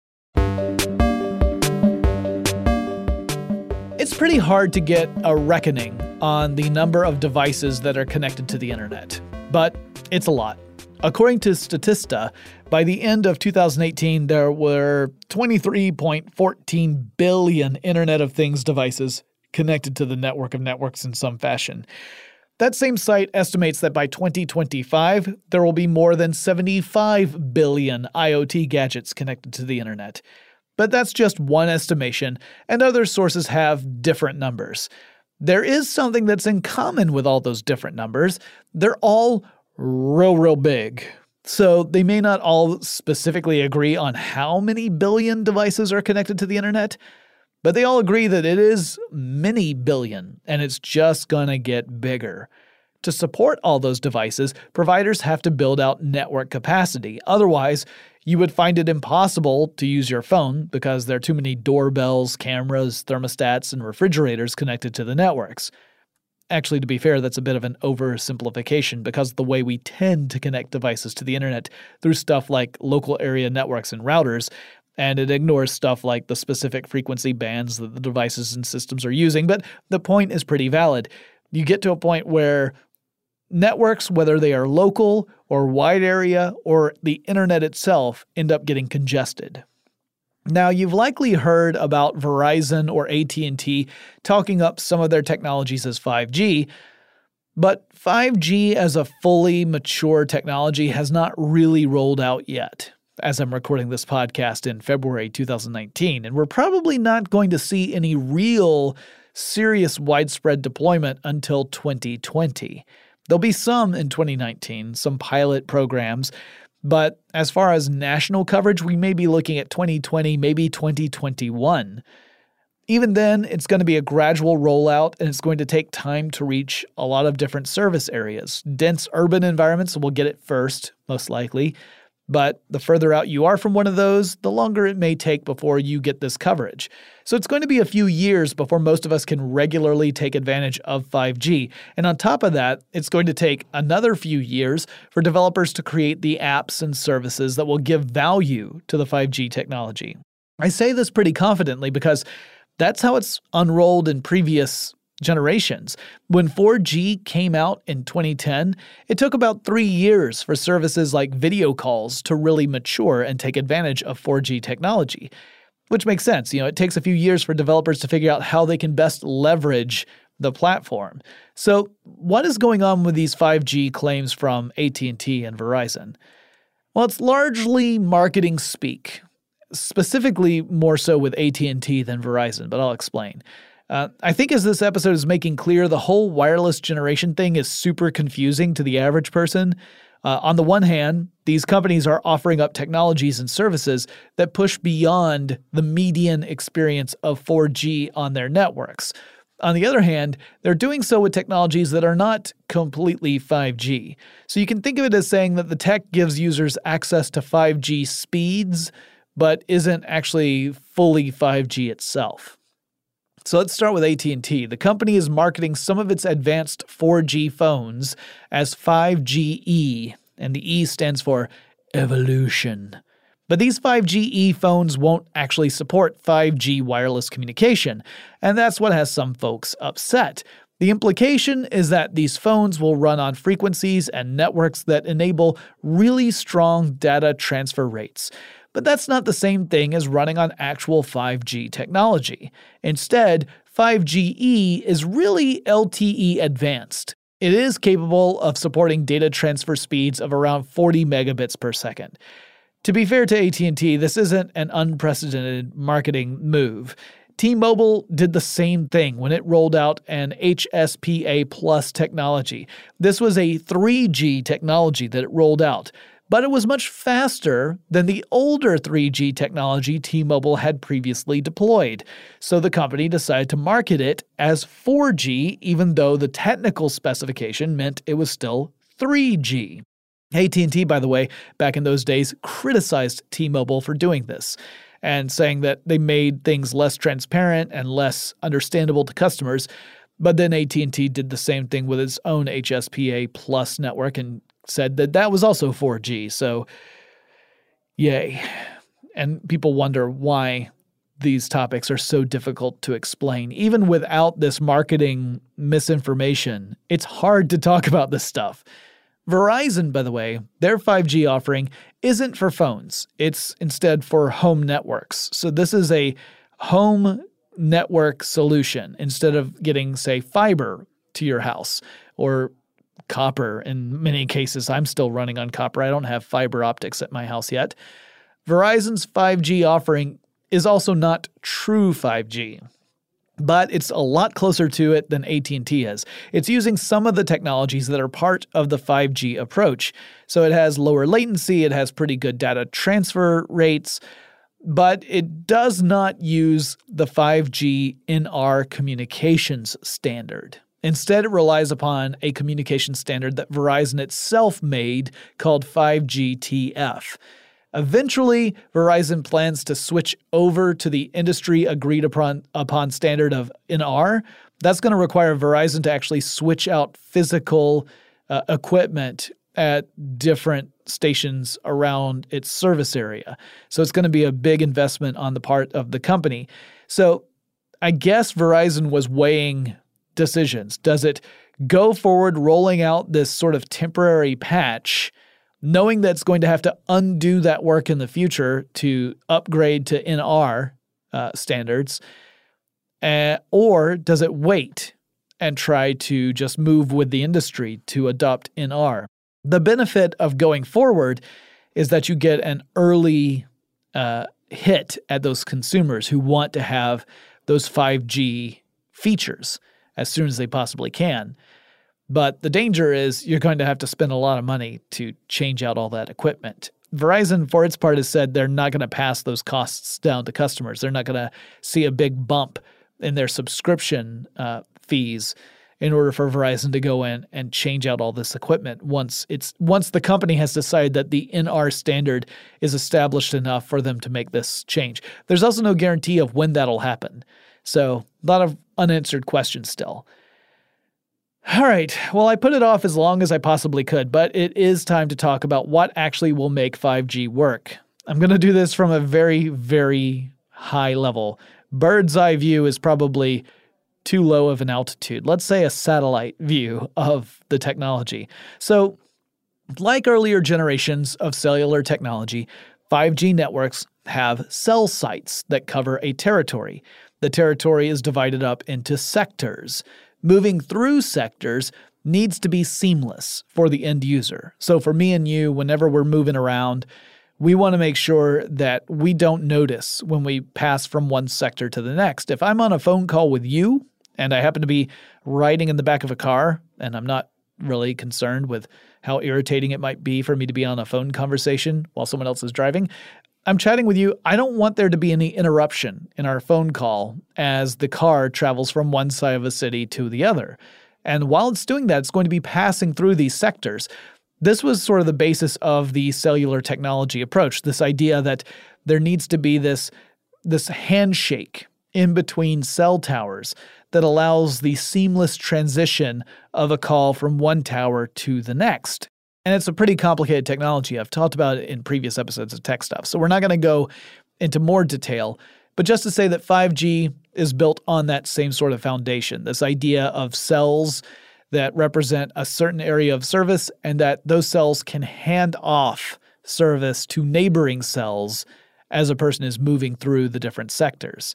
Speaker 1: It's pretty hard to get a reckoning on the number of devices that are connected to the internet, but it's a lot. According to Statista, by the end of two thousand eighteen, there were twenty-three point one four billion Internet of Things devices connected to the network of networks in some fashion. That same site estimates that by twenty twenty-five, there will be more than seventy-five billion IoT gadgets connected to the internet. But that's just one estimation, and other sources have different numbers. There is something that's in common with all those different numbers. They're all real, real big. So they may not all specifically agree on how many billion devices are connected to the internet, but they all agree that it is many billion, and it's just gonna get bigger. To support all those devices, providers have to build out network capacity. Otherwise, you would find it impossible to use your phone because there are too many doorbells, cameras, thermostats, and refrigerators connected to the networks. Actually, to be fair, that's a bit of an oversimplification because of the way we tend to connect devices to the internet through stuff like local area networks and routers, and it ignores stuff like the specific frequency bands that the devices and systems are using. But the point is pretty valid. You get to a point where networks, whether they are local or wide area or the internet itself, end up getting congested. Now, you've likely heard about Verizon or A T and T talking up some of their technologies as five G, but five G as a fully mature technology has not really rolled out yet, as I'm recording this podcast in February two thousand nineteen, and we're probably not going to see any real serious widespread deployment until twenty twenty. There'll be some in twenty nineteen, some pilot programs, but as far as national coverage, we may be looking at twenty twenty, maybe twenty twenty-one. Even then, it's going to be a gradual rollout, and it's going to take time to reach a lot of different service areas. Dense urban environments will get it first, most likely, but the further out you are from one of those, the longer it may take before you get this coverage. So it's going to be a few years before most of us can regularly take advantage of five G. And on top of that, it's going to take another few years for developers to create the apps and services that will give value to the five G technology. I say this pretty confidently because that's how it's unrolled in previous generations. When four G came out in twenty ten, it took about three years for services like video calls to really mature and take advantage of four G technology, which makes sense. You know, it takes a few years for developers to figure out how they can best leverage the platform. So what is going on with these five G claims from A T and T and Verizon? Well, it's largely marketing speak, specifically more so with A T and T than Verizon, but I'll explain. Uh, I think as this episode is making clear, the whole wireless generation thing is super confusing to the average person. Uh, on the one hand, these companies are offering up technologies and services that push beyond the median experience of four G on their networks. On the other hand, they're doing so with technologies that are not completely five G. So you can think of it as saying that the tech gives users access to five G speeds, but isn't actually fully five G itself. So let's start with A T and T. The company is marketing some of its advanced four G phones as five G E, and the E stands for evolution. But these five G E phones won't actually support five G wireless communication, and that's what has some folks upset. The implication is that these phones will run on frequencies and networks that enable really strong data transfer rates. But that's not the same thing as running on actual five G technology. Instead, five G E is really L T E advanced. It is capable of supporting data transfer speeds of around forty megabits per second. To be fair to A T and T, this isn't an unprecedented marketing move. T-Mobile did the same thing when it rolled out an H S P A plus technology. This was a three G technology that it rolled out, but it was much faster than the older three G technology T-Mobile had previously deployed. So the company decided to market it as four G, even though the technical specification meant it was still three G. A T and T, by the way, back in those days, criticized T-Mobile for doing this and saying that they made things less transparent and less understandable to customers. But then A T and T did the same thing with its own H S P A plus network and said that that was also four G. So, yay. And people wonder why these topics are so difficult to explain. Even without this marketing misinformation, it's hard to talk about this stuff. Verizon, by the way, their five G offering isn't for phones. It's instead for home networks. So this is a home network solution instead of getting, say, fiber to your house or copper. In many cases, I'm still running on copper. I don't have fiber optics at my house yet. Verizon's five G offering is also not true five G. But it's a lot closer to it than A T and T is. It's using some of the technologies that are part of the five G approach. So it has lower latency, it has pretty good data transfer rates, but it does not use the five G N R communications standard. Instead, it relies upon a communication standard that Verizon itself made called five G T F. Eventually, Verizon plans to switch over to the industry agreed upon, upon standard of N R. That's going to require Verizon to actually switch out physical uh, equipment at different stations around its service area. So it's going to be a big investment on the part of the company. So I guess Verizon was weighing decisions. Does it go forward rolling out this sort of temporary patch, knowing that it's going to have to undo that work in the future to upgrade to N R uh, standards, uh, or does it wait and try to just move with the industry to adopt N R? The benefit of going forward is that you get an early uh, hit at those consumers who want to have those five G features as soon as they possibly can. But the danger is you're going to have to spend a lot of money to change out all that equipment. Verizon, for its part, has said they're not going to pass those costs down to customers. They're not going to see a big bump in their subscription uh, fees in order for Verizon to go in and change out all this equipment once it's once the company has decided that the N R standard is established enough for them to make this change. There's also no guarantee of when that'll happen. So a lot of unanswered questions still. All right, well, I put it off as long as I possibly could, but it is time to talk about what actually will make five G work. I'm going to do this from a very, very high level. Bird's eye view is probably too low of an altitude. Let's say a satellite view of the technology. So, like earlier generations of cellular technology, five G networks have cell sites that cover a territory. The territory is divided up into sectors. Moving through sectors needs to be seamless for the end user. So for me and you, whenever we're moving around, we want to make sure that we don't notice when we pass from one sector to the next. If I'm on a phone call with you and I happen to be riding in the back of a car and I'm not really concerned with how irritating it might be for me to be on a phone conversation while someone else is driving, I'm chatting with you. I don't want there to be any interruption in our phone call as the car travels from one side of a city to the other. And while it's doing that, it's going to be passing through these sectors. This was sort of the basis of the cellular technology approach, this idea that there needs to be this, this handshake in between cell towers that allows the seamless transition of a call from one tower to the next. And it's a pretty complicated technology. I've talked about it in previous episodes of Tech Stuff, so we're not going to go into more detail. But just to say that five G is built on that same sort of foundation, this idea of cells that represent a certain area of service and that those cells can hand off service to neighboring cells as a person is moving through the different sectors.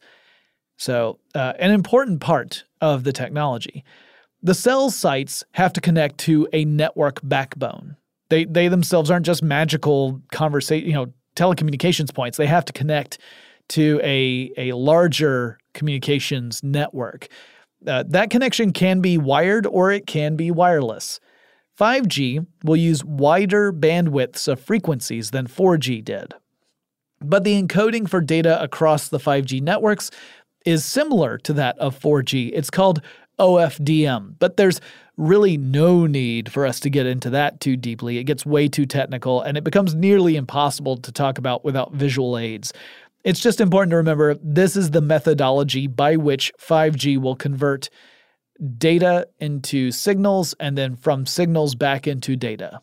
Speaker 1: So uh, an important part of the technology. The cell sites have to connect to a network backbone. They they themselves aren't just magical conversation, you know, telecommunications points. They have to connect to a, a larger communications network. Uh, that connection can be wired or it can be wireless. five G will use wider bandwidths of frequencies than four G did. But the encoding for data across the five G networks is similar to that of four G. It's called O F D M, but there's really no need for us to get into that too deeply. It gets way too technical, and it becomes nearly impossible to talk about without visual aids. It's just important to remember this is the methodology by which five G will convert data into signals and then from signals back into data.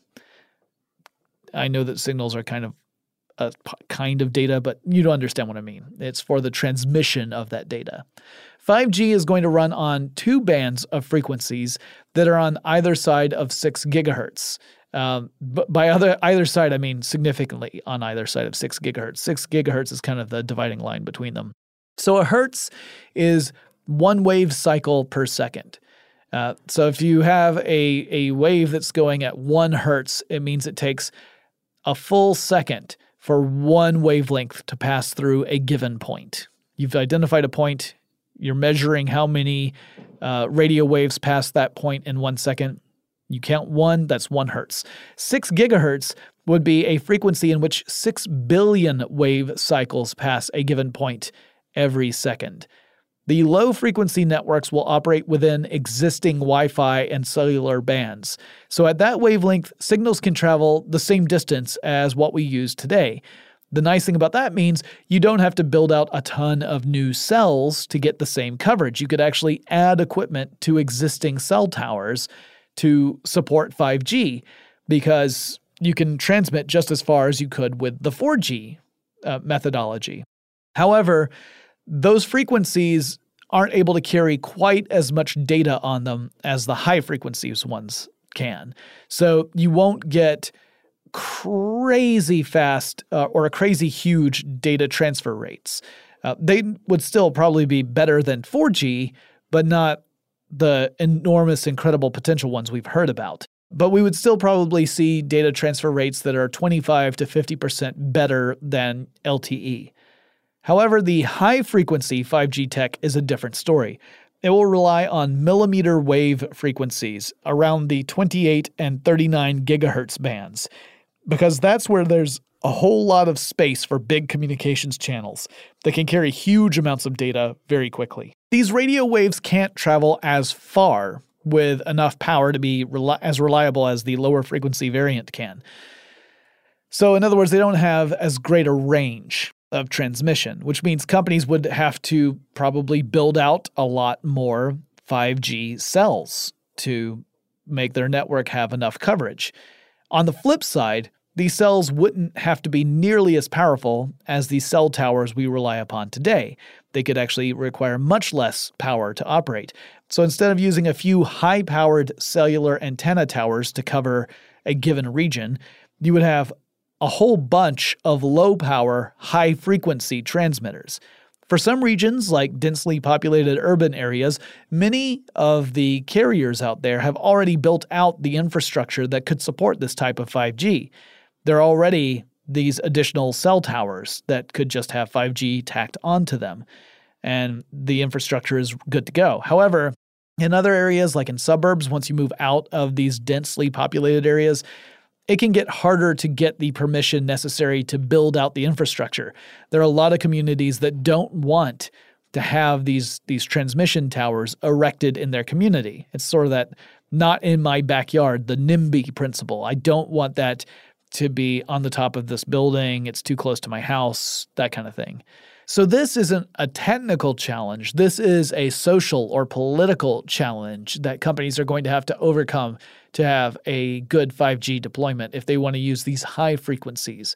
Speaker 1: I know that signals are kind of a kind of data, but you don't understand what I mean. It's for the transmission of that data. five G is going to run on two bands of frequencies that are on either side of six gigahertz. Um, but by other either side, I mean significantly on either side of six gigahertz. Six gigahertz is kind of the dividing line between them. So a hertz is one wave cycle per second. Uh, so if you have a, a wave that's going at one hertz, it means it takes a full second for one wavelength to pass through a given point. You've identified a point. You're measuring how many uh, radio waves pass that point in one second. You count one, that's one hertz. Six gigahertz would be a frequency in which six billion wave cycles pass a given point every second. The low-frequency networks will operate within existing Wi-Fi and cellular bands. So at that wavelength, signals can travel the same distance as what we use today. The nice thing about that means you don't have to build out a ton of new cells to get the same coverage. You could actually add equipment to existing cell towers to support five G because you can transmit just as far as you could with the four G uh, methodology. However, those frequencies aren't able to carry quite as much data on them as the high frequencies ones can. So you won't get crazy fast uh, or a crazy huge data transfer rates. Uh, they would still probably be better than four G, but not the enormous, incredible potential ones we've heard about. But we would still probably see data transfer rates that are twenty-five to fifty percent better than L T E. However, the high-frequency five G tech is a different story. It will rely on millimeter wave frequencies around the twenty-eight and thirty-nine gigahertz bands, because that's where there's a whole lot of space for big communications channels that can carry huge amounts of data very quickly. These radio waves can't travel as far with enough power to be reli- as reliable as the lower frequency variant can. So in other words, they don't have as great a range of transmission, which means companies would have to probably build out a lot more five G cells to make their network have enough coverage. On the flip side, these cells wouldn't have to be nearly as powerful as the cell towers we rely upon today. They could actually require much less power to operate. So instead of using a few high-powered cellular antenna towers to cover a given region, you would have a whole bunch of low-power, high-frequency transmitters. For some regions, like densely populated urban areas, many of the carriers out there have already built out the infrastructure that could support this type of five G. There are already these additional cell towers that could just have five G tacked onto them, and the infrastructure is good to go. However, in other areas, like in suburbs, once you move out of these densely populated areas, it can get harder to get the permission necessary to build out the infrastructure. There are a lot of communities that don't want to have these, these transmission towers erected in their community. It's sort of that not in my backyard, the NIMBY principle. I don't want that to be on the top of this building. It's too close to my house, that kind of thing. So this isn't a technical challenge. This is a social or political challenge that companies are going to have to overcome to have a good five G deployment if they want to use these high frequencies.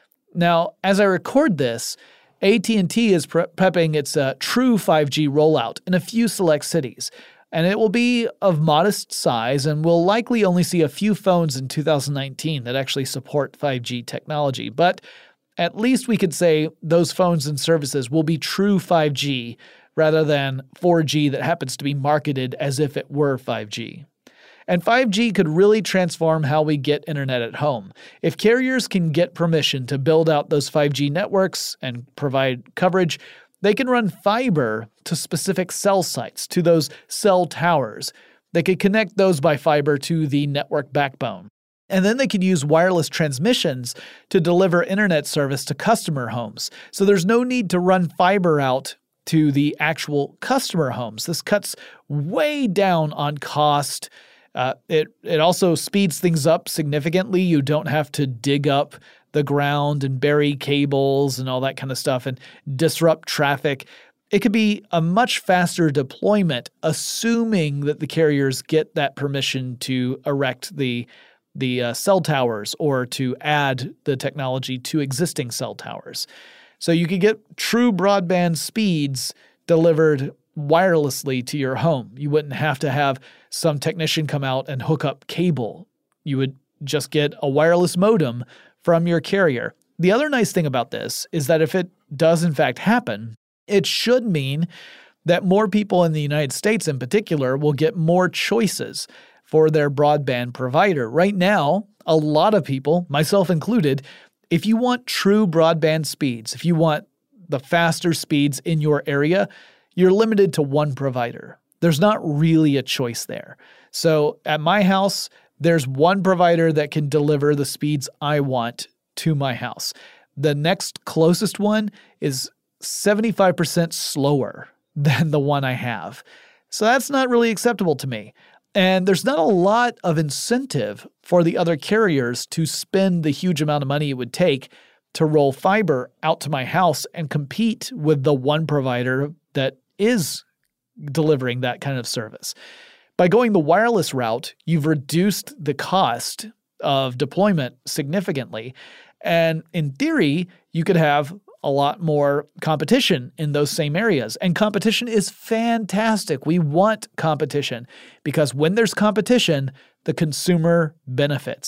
Speaker 1: Now, as I record this, A T and T is pre- prepping its uh, true five G rollout in a few select cities, and it will be of modest size and will likely only see a few phones in two thousand nineteen that actually support five G technology. But at least we could say those phones and services will be true five G rather than four G that happens to be marketed as if it were five G. And five G could really transform how we get internet at home. If carriers can get permission to build out those five G networks and provide coverage, they can run fiber to specific cell sites, to those cell towers. They could connect those by fiber to the network backbone. And then they could use wireless transmissions to deliver internet service to customer homes. So there's no need to run fiber out to the actual customer homes. This cuts way down on cost. Uh, it, it also speeds things up significantly. You don't have to dig up the ground and bury cables and all that kind of stuff and disrupt traffic. It could be a much faster deployment, assuming that the carriers get that permission to erect the the uh, cell towers or to add the technology to existing cell towers. So you could get true broadband speeds delivered wirelessly to your home. You wouldn't have to have some technician come out and hook up cable. You would just get a wireless modem from your carrier. The other nice thing about this is that if it does in fact happen, it should mean that more people in the United States in particular will get more choices for their broadband provider. Right now, a lot of people, myself included, if you want true broadband speeds, if you want the faster speeds in your area, you're limited to one provider. There's not really a choice there. So at my house, there's one provider that can deliver the speeds I want to my house. The next closest one is seventy-five percent slower than the one I have. So that's not really acceptable to me. And there's not a lot of incentive for the other carriers to spend the huge amount of money it would take to roll fiber out to my house and compete with the one provider that is delivering that kind of service. By going the wireless route, you've reduced the cost of deployment significantly. And in theory, you could have a lot more competition in those same areas. And competition is fantastic. We want competition because when there's competition, the consumer benefits.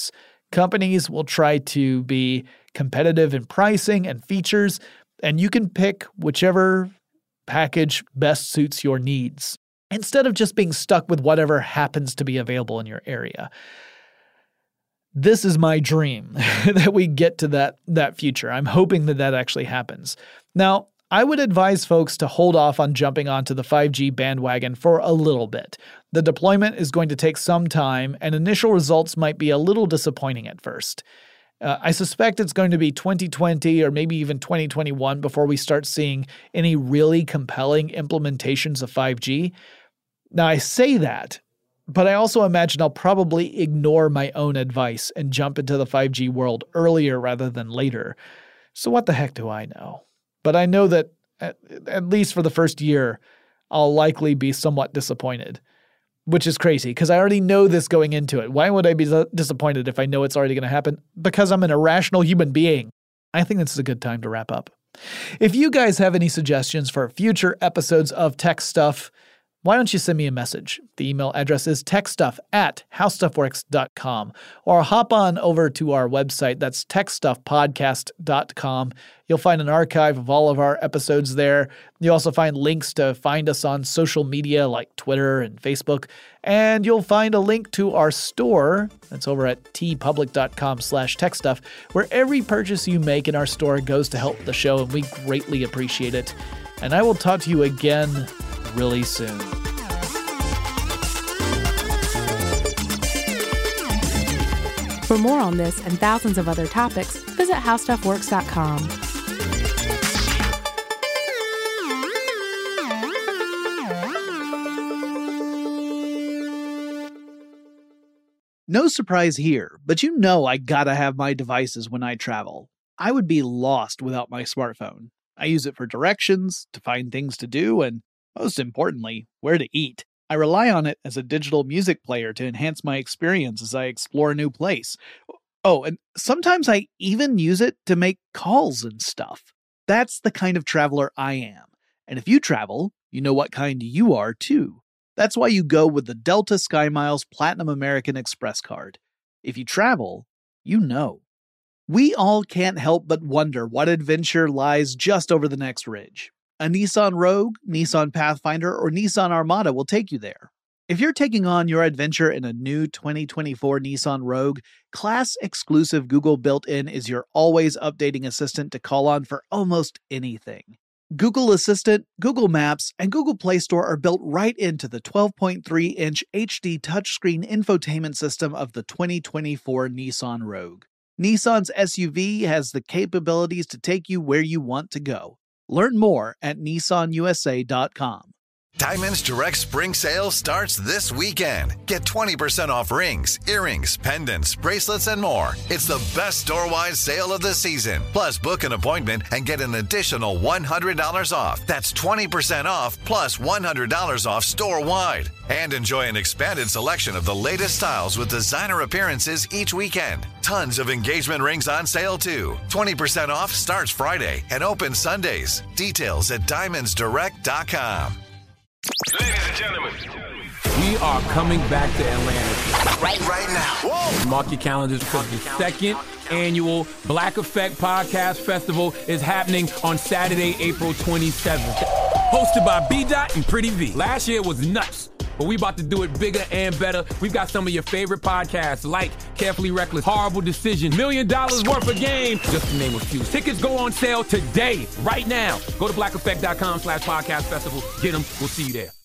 Speaker 1: Companies will try to be competitive in pricing and features, and you can pick whichever package best suits your needs, instead of just being stuck with whatever happens to be available in your area. This is my dream, that we get to that, that future. I'm hoping that that actually happens. Now, I would advise folks to hold off on jumping onto the five G bandwagon for a little bit. The deployment is going to take some time, and initial results might be a little disappointing at first. Uh, I suspect it's going to be twenty twenty or maybe even twenty twenty-one before we start seeing any really compelling implementations of five G. Now, I say that, but I also imagine I'll probably ignore my own advice and jump into the five G world earlier rather than later. So what the heck do I know? But I know that, at, at least for the first year, I'll likely be somewhat disappointed, which is crazy because I already know this going into it. Why would I be disappointed if I know it's already going to happen? Because I'm an irrational human being. I think this is a good time to wrap up. If you guys have any suggestions for future episodes of Tech Stuff, why don't you send me a message? The email address is techstuff at howstuffworks dot com, or hop on over to our website. That's tech stuff podcast dot com. You'll find an archive of all of our episodes there. You'll also find links to find us on social media like Twitter and Facebook. And you'll find a link to our store. That's over at tpublic dot com slash techstuff, where every purchase you make in our store goes to help the show, and we greatly appreciate it. And I will talk to you again really soon.
Speaker 3: For more on this and thousands of other topics, visit how stuff works dot com.
Speaker 2: No surprise here, but you know I gotta have my devices when I travel. I would be lost without my smartphone. I use it for directions, to find things to do, and most importantly, where to eat. I rely on it as a digital music player to enhance my experience as I explore a new place. Oh, and sometimes I even use it to make calls and stuff. That's the kind of traveler I am. And if you travel, you know what kind you are too. That's why you go with the Delta SkyMiles Platinum American Express card. If you travel, you know. We all can't help but wonder what adventure lies just over the next ridge. A Nissan Rogue, Nissan Pathfinder, or Nissan Armada will take you there. If you're taking on your adventure in a new twenty twenty-four Nissan Rogue, class-exclusive Google built-in is your always updating assistant to call on for almost anything. Google Assistant, Google Maps, and Google Play Store are built right into the twelve point three inch H D touchscreen infotainment system of the twenty twenty-four Nissan Rogue. Nissan's S U V has the capabilities to take you where you want to go. Learn more at nissan u s a dot com.
Speaker 4: Diamonds Direct Spring Sale starts this weekend. Get twenty percent off rings, earrings, pendants, bracelets, and more. It's the best store-wide sale of the season. Plus, book an appointment and get an additional one hundred dollars off. That's twenty percent off plus one hundred dollars off store-wide. And enjoy an expanded selection of the latest styles with designer appearances each weekend. Tons of engagement rings on sale, too. twenty percent off starts Friday and opens Sundays. Details at diamonds direct dot com.
Speaker 5: Ladies and gentlemen,
Speaker 6: we are coming back to Atlanta
Speaker 4: right, right now. Whoa.
Speaker 6: Mark your calendars because the second annual Black Effect Podcast Festival is happening on Saturday, April twenty-seventh. Hosted by B-Dot and Pretty V. Last year was nuts, but we about to do it bigger and better. We've got some of your favorite podcasts like Carefully Reckless, Horrible Decision, Million Dollars Worth of Game, just to name a few. Tickets go on sale today, right now. Go to black effect dot com slash podcast festival. Get them. We'll see you there.